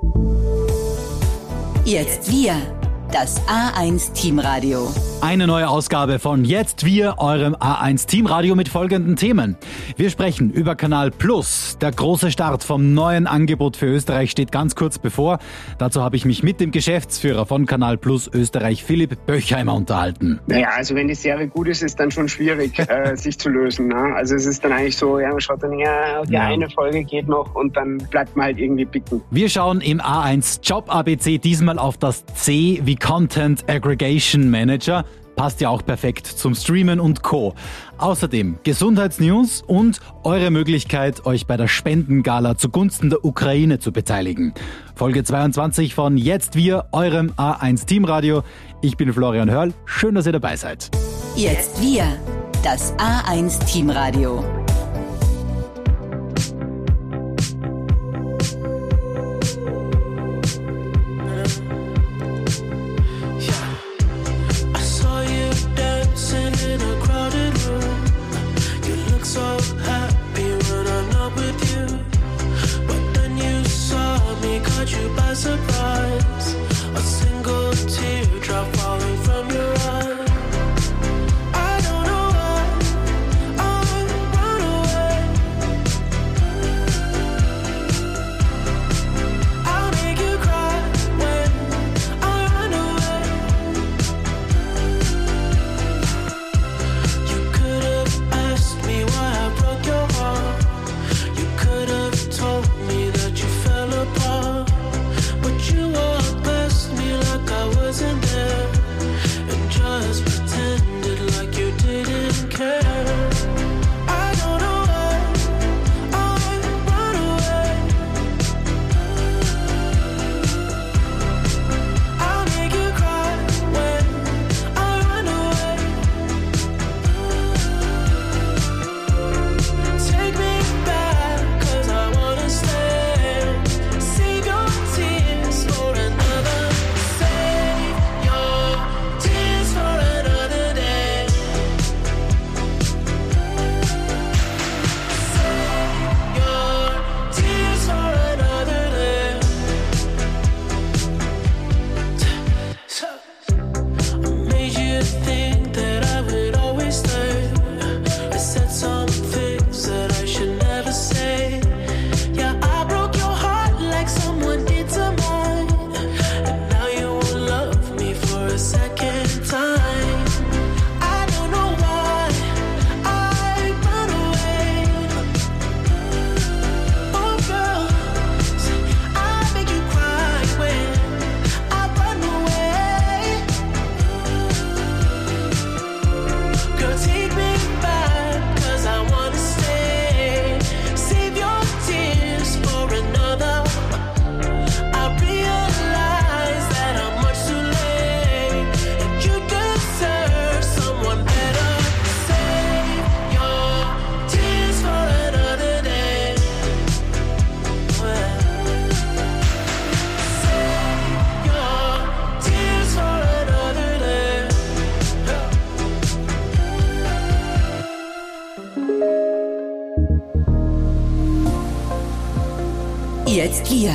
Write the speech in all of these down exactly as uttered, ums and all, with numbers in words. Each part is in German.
Jetzt wir, das A eins Teamradio. Eine neue Ausgabe von Jetzt wir, eurem A eins Teamradio mit folgenden Themen. Wir sprechen über Kanal Plus. Der große Start vom neuen Angebot für Österreich steht ganz kurz bevor. Dazu habe ich mich mit dem Geschäftsführer von Kanal Plus Österreich, Philipp Böchheimer, unterhalten. Naja, also wenn die Serie gut ist, ist es dann schon schwierig, äh, sich zu lösen. Ne? Also es ist dann eigentlich so, ja, man schaut dann, ja, die ja. eine Folge geht noch und dann bleibt man halt irgendwie picken. Wir schauen im A eins Job A B C diesmal auf das C wie Content Aggregation Manager. Passt ja auch perfekt zum Streamen und Co. Außerdem Gesundheitsnews und eure Möglichkeit, euch bei der Spendengala zugunsten der Ukraine zu beteiligen. Folge zweiundzwanzig von Jetzt wir, eurem A eins Teamradio. Ich bin Florian Hörl. Schön, dass ihr dabei seid. Jetzt wir, das A eins Teamradio. Jetzt wir,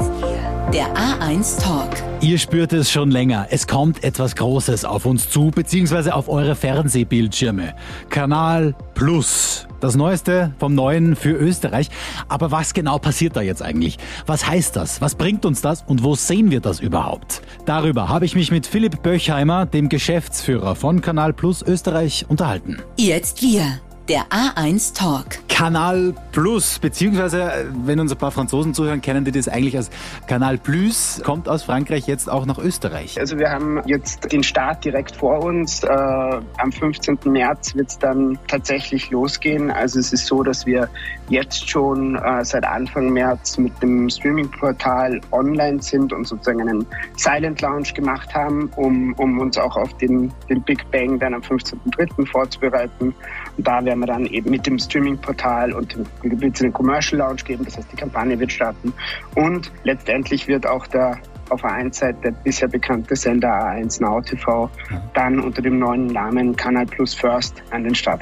der A eins Talk. Ihr spürt es schon länger. Es kommt etwas Großes auf uns zu, beziehungsweise auf eure Fernsehbildschirme. Kanal Plus. Das Neueste vom Neuen für Österreich. Aber was genau passiert da jetzt eigentlich? Was heißt das? Was bringt uns das? Und wo sehen wir das überhaupt? Darüber habe ich mich mit Philipp Böchheimer, dem Geschäftsführer von Kanal Plus Österreich, unterhalten. Jetzt wir, der A eins Talk. Kanal Plus, beziehungsweise, wenn uns ein paar Franzosen zuhören, kennen die das eigentlich als Kanal Plus, kommt aus Frankreich jetzt auch nach Österreich. Also wir haben jetzt den Start direkt vor uns. Äh, am fünfzehnten März wird es dann tatsächlich losgehen. Also es ist so, dass wir jetzt schon äh, seit Anfang März mit dem Streaming-Portal online sind und sozusagen einen Silent Launch gemacht haben, um, um uns auch auf den, den Big Bang dann am fünfzehnten dritten vorzubereiten. Und da werden wir dann eben mit dem Streaming-Portal und wird es einen Commercial Launch geben, das heißt, die Kampagne wird starten. Und letztendlich wird auch der auf A eins Seite der bisher bekannte Sender A eins Now T V dann unter dem neuen Namen Kanal Plus First an den Start gehen.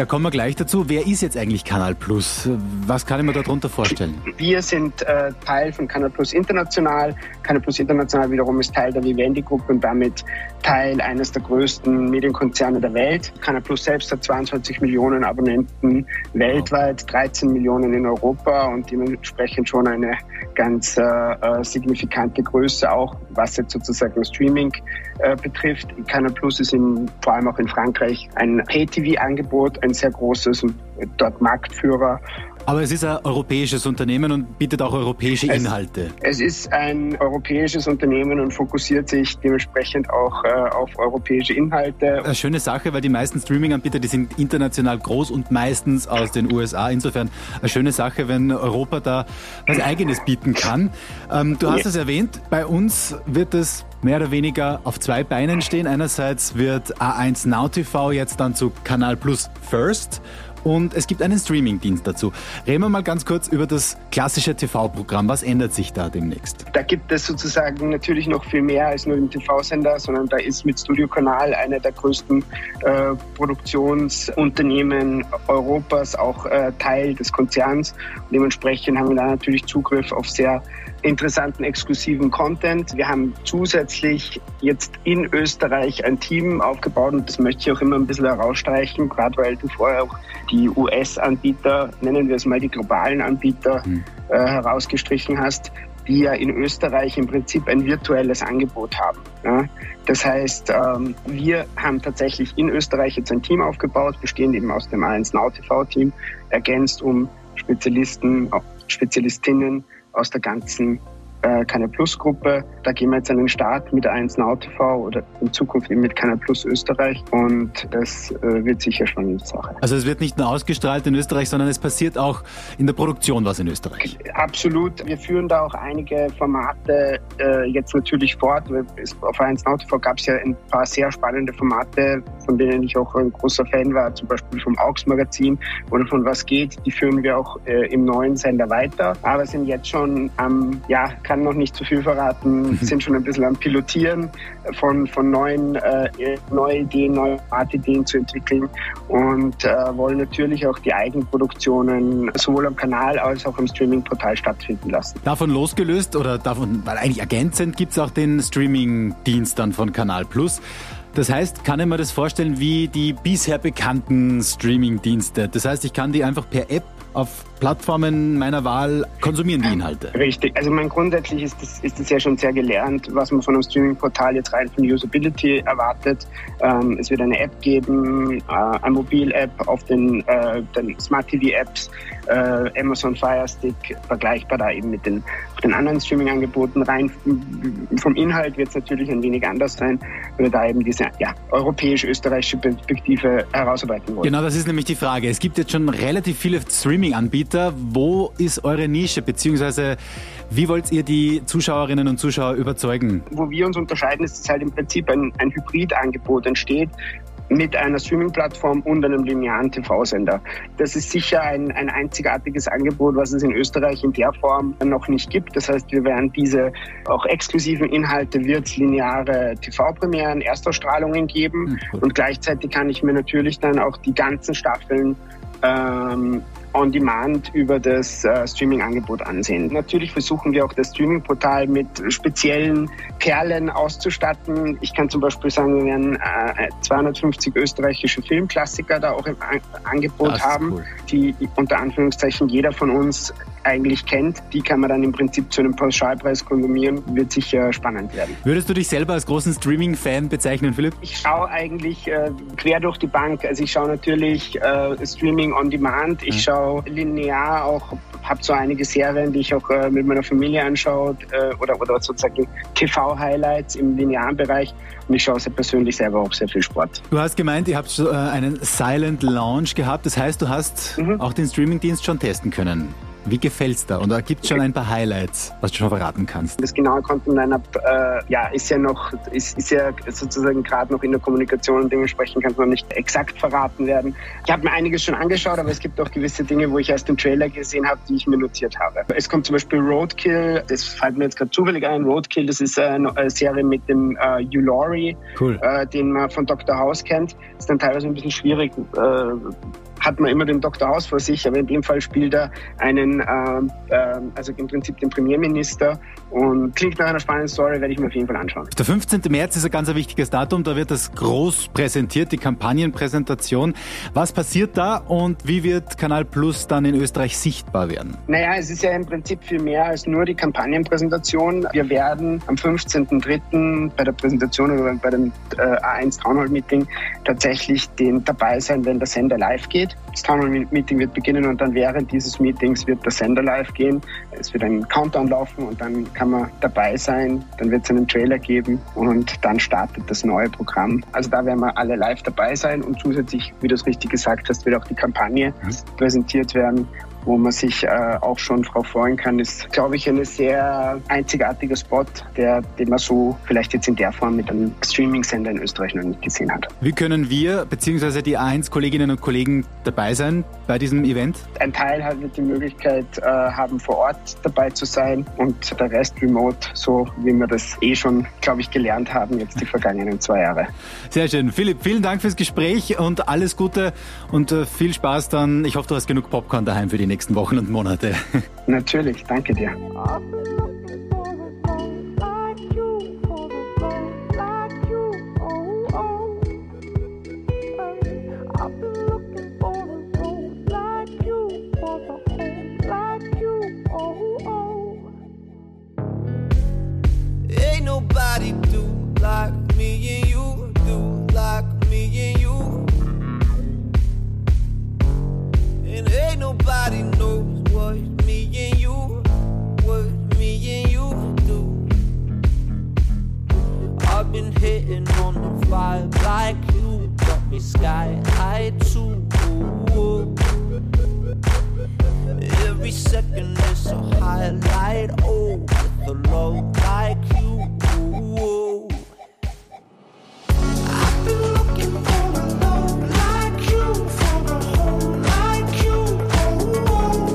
Da kommen wir gleich dazu. Wer ist jetzt eigentlich Kanal Plus? Was kann ich mir darunter vorstellen? Wir sind äh, Teil von Kanal Plus International. Kanal Plus International wiederum ist Teil der Vivendi-Gruppe und damit Teil eines der größten Medienkonzerne der Welt. Kanal Plus selbst hat zweiundzwanzig Millionen Abonnenten weltweit, dreizehn Millionen in Europa und dementsprechend schon eine ganz äh, signifikante Größe, auch was jetzt sozusagen Streaming äh, betrifft. Kanal Plus ist in, vor allem auch in Frankreich ein Pay-T V-Angebot, ein sehr großes und dort Marktführer. Aber es ist ein europäisches Unternehmen und bietet auch europäische Inhalte. Es, es ist ein europäisches Unternehmen und fokussiert sich dementsprechend auch äh, auf europäische Inhalte. Eine schöne Sache, weil die meisten Streaming-Anbieter, die sind international groß und meistens aus den U S A. Insofern eine schöne Sache, wenn Europa da was Eigenes bieten kann. Ähm, du hast ja. es erwähnt, bei uns wird es mehr oder weniger auf zwei Beinen stehen. Einerseits wird A eins Now T V jetzt dann zu Kanal Plus First. Und es gibt einen Streaming-Dienst dazu. Reden wir mal ganz kurz über das klassische T V-Programm. Was ändert sich da demnächst? Da gibt es sozusagen natürlich noch viel mehr als nur den T V-Sender, sondern da ist mit Studio Kanal einer der größten äh, Produktionsunternehmen Europas auch äh, Teil des Konzerns. Und dementsprechend haben wir da natürlich Zugriff auf sehr interessanten, exklusiven Content. Wir haben zusätzlich jetzt in Österreich ein Team aufgebaut und das möchte ich auch immer ein bisschen herausstreichen, gerade weil du vorher auch die U S-Anbieter, nennen wir es mal die globalen Anbieter, mhm. äh, herausgestrichen hast, die ja in Österreich im Prinzip ein virtuelles Angebot haben. Ja? Das heißt, ähm, wir haben tatsächlich in Österreich jetzt ein Team aufgebaut, bestehend eben aus dem A eins Now T V-Team, ergänzt um Spezialisten, Spezialistinnen aus der ganzen äh, Kanal Plus Gruppe. Da gehen wir jetzt an den Start mit A eins Now T V oder in Zukunft eben mit Kanal Plus Österreich und das äh, wird sicher schon eine Sache. Also es wird nicht nur ausgestrahlt in Österreich, sondern es passiert auch in der Produktion was in Österreich. Absolut. Wir führen da auch einige Formate äh, jetzt natürlich fort. Auf A eins Now T V gab es ja ein paar sehr spannende Formate, von denen ich auch ein großer Fan war, zum Beispiel vom Aux Magazin oder von Was geht. Die führen wir auch äh, im neuen Sender weiter, aber sind jetzt schon am, ja, kann noch nicht zu viel verraten, sind schon ein bisschen am Pilotieren von, von neuen äh, neue Ideen, neue Formatideen zu entwickeln und äh, wollen natürlich auch die Eigenproduktionen sowohl am Kanal als auch im Streaming-Portal stattfinden lassen. Davon losgelöst oder davon, weil eigentlich ergänzend gibt es auch den Streaming-Dienst dann von Kanal Plus. Das heißt, kann ich mir das vorstellen wie die bisher bekannten Streaming-Dienste? Das heißt, ich kann die einfach per App auf Plattformen meiner Wahl konsumieren, die Inhalte. Richtig. Also mein grundsätzlich ist das, ist das ja schon sehr gelernt, was man von einem Streaming-Portal jetzt rein von Usability erwartet. Ähm, es wird eine App geben, äh, eine Mobil-App auf den, äh, den Smart-T V-Apps, äh, Amazon Fire Stick, vergleichbar da eben mit den, den anderen Streaming-Angeboten. Rein vom Inhalt wird es natürlich ein wenig anders sein, weil wir da eben diese ja, europäisch-österreichische Perspektive herausarbeiten wollen. Genau, das ist nämlich die Frage. Es gibt jetzt schon relativ viele Streaming-Anbieter. Wo ist eure Nische, beziehungsweise wie wollt ihr die Zuschauerinnen und Zuschauer überzeugen? Wo wir uns unterscheiden, ist, dass halt im Prinzip ein, ein Hybrid-Angebot entsteht mit einer Streaming-Plattform und einem linearen T V-Sender. Das ist sicher ein, ein einzigartiges Angebot, was es in Österreich in der Form noch nicht gibt. Das heißt, wir werden diese auch exklusiven Inhalte, wird es lineare T V-Premieren, Erstausstrahlungen geben. Mhm. Und gleichzeitig kann ich mir natürlich dann auch die ganzen Staffeln ähm, on demand über das äh, Streaming-Angebot ansehen. Natürlich versuchen wir auch das Streaming-Portal mit speziellen Perlen auszustatten. Ich kann zum Beispiel sagen, wir werden äh, zweihundertfünfzig österreichische Filmklassiker da auch im An- Angebot haben, cool. Die unter Anführungszeichen jeder von uns eigentlich kennt. Die kann man dann im Prinzip zu einem Pauschalpreis konsumieren. Wird sicher spannend werden. Würdest du dich selber als großen Streaming-Fan bezeichnen, Philipp? Ich schaue eigentlich äh, quer durch die Bank. Also ich schaue natürlich äh, Streaming on Demand. Ich schaue linear auch, habe so einige Serien, die ich auch äh, mit meiner Familie anschaue äh, oder, oder sozusagen T V-Highlights im linearen Bereich und ich schaue sehr persönlich selber auch sehr viel Sport. Du hast gemeint, ihr habt äh, einen Silent Launch gehabt, das heißt, du hast mhm. auch den Streamingdienst schon testen können. Wie gefällt's da? Und da gibt's schon ein paar Highlights, was du schon verraten kannst. Das genaue Content-Line-Up äh, ja, ist ja noch, ist, ist ja sozusagen gerade noch in der Kommunikation und dementsprechend kann es noch nicht exakt verraten werden. Ich habe mir einiges schon angeschaut, aber es gibt auch gewisse Dinge, wo ich erst den Trailer gesehen habe, die ich mir notiert habe. Es kommt zum Beispiel Roadkill, das fällt mir jetzt gerade zufällig ein. Roadkill, das ist eine, eine Serie mit dem äh, Hugh Laurie, cool. äh, den man von Doktor House kennt. Ist dann teilweise ein bisschen schwierig, äh, hat man immer den Doktor House vor sich, aber in dem Fall spielt er einen, äh, äh, also im Prinzip den Premierminister, und klingt nach einer spannenden Story, werde ich mir auf jeden Fall anschauen. Der fünfzehnte März ist ein ganz wichtiges Datum, da wird das groß präsentiert, die Kampagnenpräsentation. Was passiert da und wie wird Kanal Plus dann in Österreich sichtbar werden? Naja, es ist ja im Prinzip viel mehr als nur die Kampagnenpräsentation. Wir werden am fünfzehnten dritten bei der Präsentation oder bei dem äh, A eins Town Hall Meeting tatsächlich den dabei sein, wenn der Sender live geht. Das Town Hall Meeting wird beginnen und dann während dieses Meetings wird der Sender live gehen. Es wird ein Countdown laufen und dann kann man dabei sein. Dann wird es einen Trailer geben und dann startet das neue Programm. Also da werden wir alle live dabei sein und zusätzlich, wie du es richtig gesagt hast, wird auch die Kampagne mhm. präsentiert werden, wo man sich äh, auch schon drauf freuen kann. Ist, glaube ich, ein sehr einzigartiger Spot, der, den man so vielleicht jetzt in der Form mit einem Streaming-Sender in Österreich noch nicht gesehen hat. Wie können wir bzw. die A eins Kolleginnen und Kollegen dabei sein bei diesem Event? Ein Teil hat die Möglichkeit, äh, haben vor Ort dabei zu sein und der Rest remote, so wie wir das eh schon, glaube ich, gelernt haben jetzt die vergangenen zwei Jahre. Sehr schön. Philipp, vielen Dank fürs Gespräch und alles Gute und äh, viel Spaß dann. Ich hoffe, du hast genug Popcorn daheim für die nächsten Wochen und Monate. Natürlich, danke dir. Ain't nobody do like me and you, do like me and you. And ain't nobody knows what me and you, what me and you do. I've been hitting on the vibe like you, got me sky high too. Every second is a highlight, oh, with a love like you. I've been looking for a love like you, for a home like you. Oh,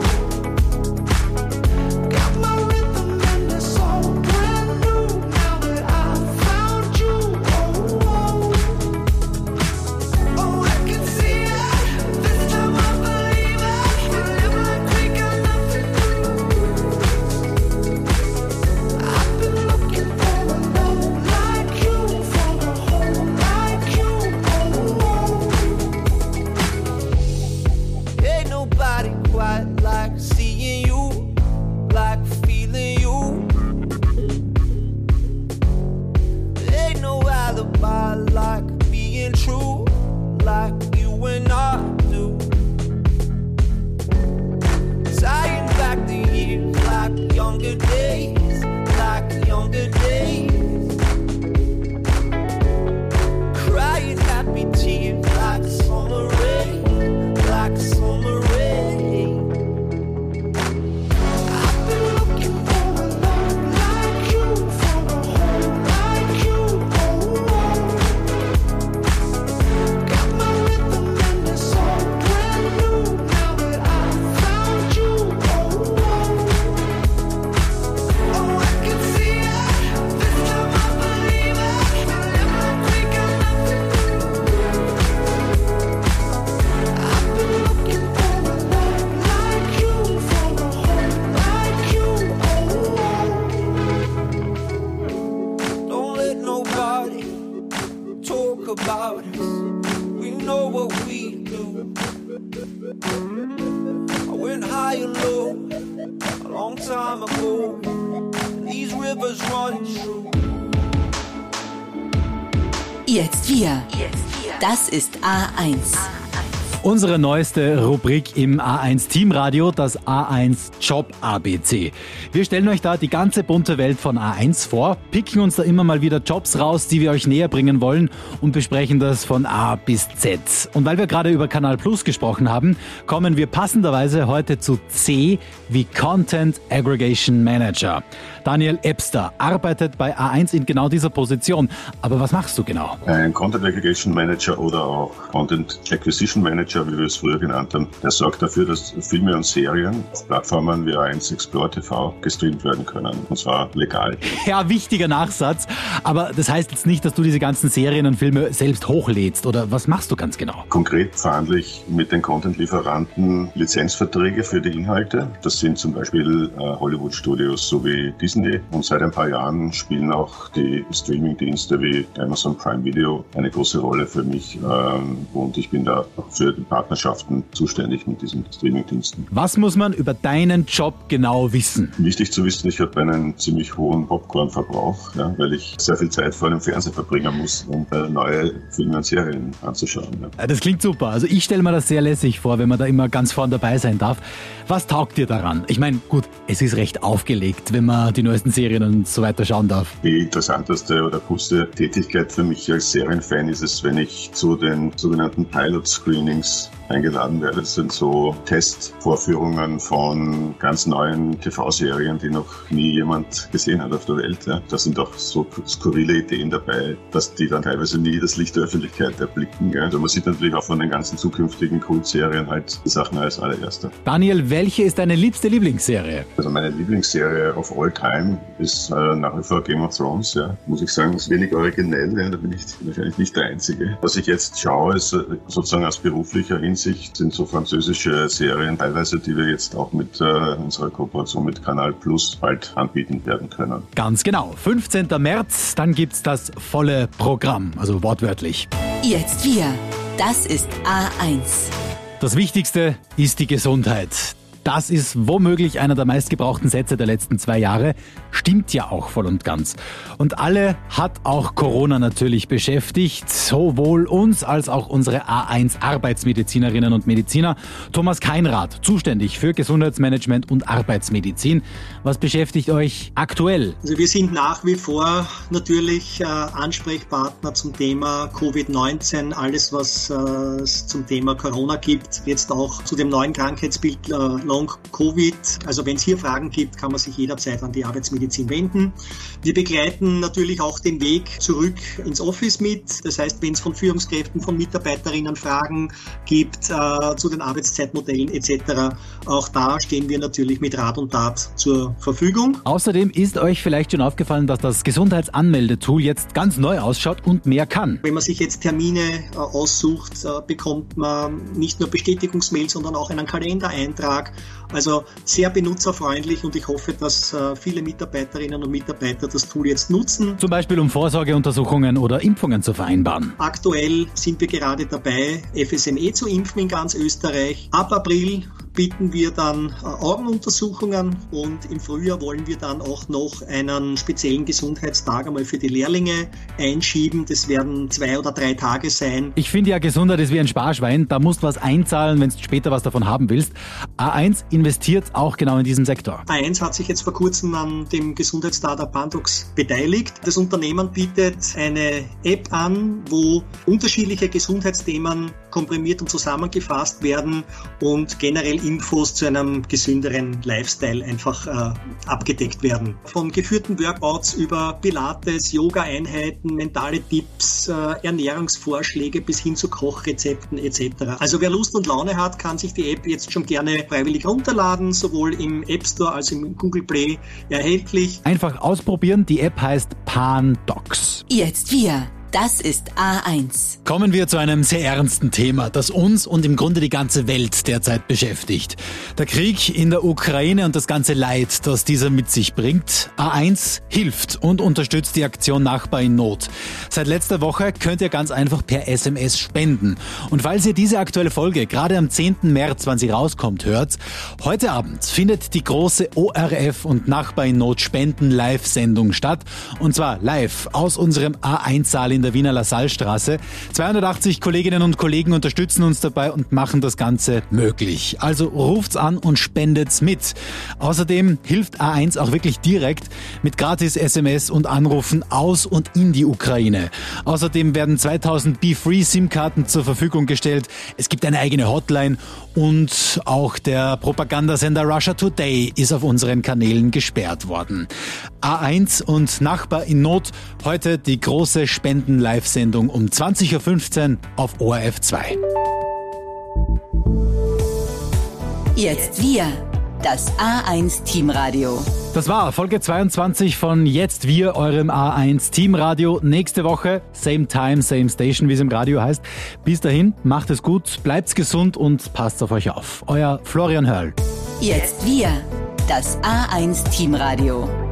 got my rhythm and it's all brand new now that I found you. Oh, oh, I can see it. This time I believe it. We live like we got nothing to lose. I've been looking for a love like you, for a home like you. Oh, ain't nobody quite like seeing you, like feeling you. Ain't no alibi like being true, like you and I do. Tying back the years like younger days, like younger days. Crying happy tears like summer rain, like summer rain. I've been looking for a love like you, for a home like you. Oh, got my rhythm and it's all brand new now that I found you. Oh, oh, I can see it. This time I believe it. We live like we got nothing to lose. I've been looking for a love like you, for a home like you. Oh, don't let nobody talk about us. We know what we do. I went high and low a long time ago. And these rivers run true. Jetzt wir. Das ist A eins. Unsere neueste Rubrik im A eins Teamradio, das A eins Job A B C. Wir stellen euch da die ganze bunte Welt von A eins vor, picken uns da immer mal wieder Jobs raus, die wir euch näher bringen wollen und besprechen das von A bis Z. Und weil wir gerade über Kanal Plus gesprochen haben, kommen wir passenderweise heute zu C wie Content Aggregation Manager. Daniel Ebster arbeitet bei A eins in genau dieser Position. Aber was machst du genau? Ein Content Aggregation Manager oder auch Content Acquisition Manager Manager, wie wir es früher genannt haben, der sorgt dafür, dass Filme und Serien auf Plattformen wie A eins Explore T V gestreamt werden können. Und zwar legal. Ja, wichtiger Nachsatz. Aber das heißt jetzt nicht, dass du diese ganzen Serien und Filme selbst hochlädst. Oder was machst du ganz genau? Konkret verhandle ich mit den Content-Lieferanten Lizenzverträge für die Inhalte. Das sind zum Beispiel äh, Hollywood-Studios sowie Disney. Und seit ein paar Jahren spielen auch die Streaming-Dienste wie Amazon Prime Video eine große Rolle für mich. Ähm, und ich bin da für die Partnerschaften zuständig mit diesen Streaming-Diensten. Was muss man über deinen Job genau wissen? Wichtig zu wissen, ich habe einen ziemlich hohen Popcorn-Verbrauch, ja, weil ich sehr viel Zeit vor dem Fernseher verbringen muss, um äh, neue Filme und Serien anzuschauen. Ja. Das klingt super. Also ich stelle mir das sehr lässig vor, wenn man da immer ganz vorn dabei sein darf. Was taugt dir daran? Ich meine, gut, es ist recht aufgelegt, wenn man die neuesten Serien und so weiter schauen darf. Die interessanteste oder coolste Tätigkeit für mich als Serienfan ist es, wenn ich zu den sogenannten Pilot-Screenings eingeladen werde. Das sind so Testvorführungen von ganz neuen T V-Serien, die noch nie jemand gesehen hat auf der Welt. Ja. Da sind auch so skurrile Ideen dabei, dass die dann teilweise nie das Licht der Öffentlichkeit erblicken. Ja. Also man sieht natürlich auch von den ganzen zukünftigen Kultserien halt die Sachen als allererste. Daniel, welche ist deine liebste Lieblingsserie? Also meine Lieblingsserie of all time ist äh, nach wie vor Game of Thrones. Ja. Muss ich sagen, ist wenig originell. Ja. Da bin ich wahrscheinlich nicht der Einzige. Was ich jetzt schaue, ist äh, sozusagen aus beruflicher Hinsicht sind so französische Serien teilweise, die wir jetzt auch mit äh, unserer Kooperation mit Kanal Plus bald anbieten werden können. Ganz genau. fünfzehnten März, dann gibt's das volle Programm, also wortwörtlich. Jetzt wir. Das ist A eins. Das Wichtigste ist die Gesundheit. Das ist womöglich einer der meistgebrauchten Sätze der letzten zwei Jahre. Stimmt ja auch voll und ganz. Und alle hat auch Corona natürlich beschäftigt. Sowohl uns als auch unsere A eins Arbeitsmedizinerinnen und Mediziner. Thomas Keinrath, zuständig für Gesundheitsmanagement und Arbeitsmedizin. Was beschäftigt euch aktuell? Also wir sind nach wie vor natürlich äh, Ansprechpartner zum Thema Covid neunzehn. Alles, was äh, es zum Thema Corona gibt. Jetzt auch zu dem neuen Krankheitsbild äh, Long-Covid. Also wenn es hier Fragen gibt, kann man sich jederzeit an die Arbeitsmedizin wenden. Wir begleiten natürlich auch den Weg zurück ins Office mit. Das heißt, wenn es von Führungskräften, von Mitarbeiterinnen Fragen gibt äh, zu den Arbeitszeitmodellen et cetera, auch da stehen wir natürlich mit Rat und Tat zur Verfügung. Außerdem ist euch vielleicht schon aufgefallen, dass das Gesundheitsanmeldetool jetzt ganz neu ausschaut und mehr kann. Wenn man sich jetzt Termine äh, aussucht, äh, bekommt man nicht nur Bestätigungsmail, sondern auch einen Kalendereintrag. Also sehr benutzerfreundlich und ich hoffe, dass äh, viele Mitarbeiterinnen und Mitarbeiter das Tool jetzt nutzen. Zum Beispiel um Vorsorgeuntersuchungen oder Impfungen zu vereinbaren. Aktuell sind wir gerade dabei, F S M E zu impfen in ganz Österreich. Ab April bieten wir dann äh, Augenuntersuchungen und im Frühjahr wollen wir dann auch noch einen speziellen Gesundheitstag einmal für die Lehrlinge einschieben. Das werden zwei oder drei Tage sein. Ich finde ja, Gesundheit ist wie ein Sparschwein. Da musst du was einzahlen, wenn du später was davon haben willst. A eins investiert auch genau in diesem Sektor. A eins hat sich jetzt vor kurzem an dem Gesundheitsstartup Pandox beteiligt. Das Unternehmen bietet eine App an, wo unterschiedliche Gesundheitsthemen komprimiert und zusammengefasst werden und generell Infos zu einem gesünderen Lifestyle einfach äh, abgedeckt werden. Von geführten Workouts über Pilates, Yoga-Einheiten, mentale Tipps, äh, Ernährungsvorschläge bis hin zu Kochrezepten et cetera. Also wer Lust und Laune hat, kann sich die App jetzt schon gerne freiwillig runterladen, sowohl im App Store als auch im Google Play erhältlich. Einfach ausprobieren, die App heißt Pandox. Jetzt wir. Das ist A eins. Kommen wir zu einem sehr ernsten Thema, das uns und im Grunde die ganze Welt derzeit beschäftigt. Der Krieg in der Ukraine und das ganze Leid, das dieser mit sich bringt. A eins hilft und unterstützt die Aktion Nachbar in Not. Seit letzter Woche könnt ihr ganz einfach per S M S spenden. Und falls ihr diese aktuelle Folge gerade am zehnten März, wann sie rauskommt, hört, heute Abend findet die große O R F und Nachbar in Not Spenden Live-Sendung statt. Und zwar live aus unserem A eins Saal in der Wiener Lassalstraße. zweihundertachtzig Kolleginnen und Kollegen unterstützen uns dabei und machen das Ganze möglich. Also ruft's an und spendet's mit. Außerdem hilft A eins auch wirklich direkt mit gratis S M S und Anrufen aus und in die Ukraine. Außerdem werden zweitausend Be-Free-SIM-Karten zur Verfügung gestellt. Es gibt eine eigene Hotline und auch der Propagandasender Russia Today ist auf unseren Kanälen gesperrt worden. A eins und Nachbar in Not, heute die große Spenden-Live-Sendung um zwanzig Uhr fünfzehn auf O R F zwei. Jetzt wir, das A eins Teamradio. Das war Folge zweiundzwanzig von Jetzt wir, eurem A eins Teamradio. Nächste Woche, same time, same station, wie es im Radio heißt. Bis dahin, macht es gut, bleibt gesund und passt auf euch auf. Euer Florian Hörl. Jetzt wir, das A eins Teamradio.